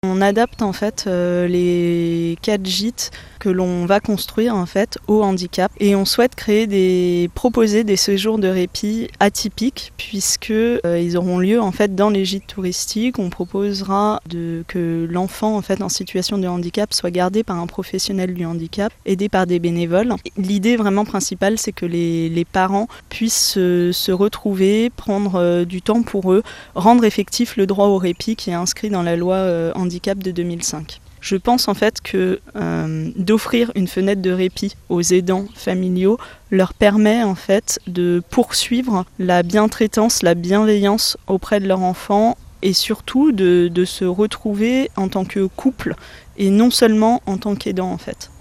On adapte en fait les 4 gîtes que l'on va construire en fait au handicap et on souhaite proposer des séjours de répit atypiques puisque ils auront lieu en fait dans les gîtes touristiques. On proposera que l'enfant en fait en situation de handicap soit gardé par un professionnel du handicap, aidé par des bénévoles. L'idée vraiment principale, c'est que les parents puissent se retrouver, prendre du temps pour eux, rendre effectif le droit au répit qui est inscrit dans la loi handicap de 2005. Je pense en fait que d'offrir une fenêtre de répit aux aidants familiaux leur permet en fait de poursuivre la bientraitance, la bienveillance auprès de leur enfant et surtout de se retrouver en tant que couple et non seulement en tant qu'aidant en fait.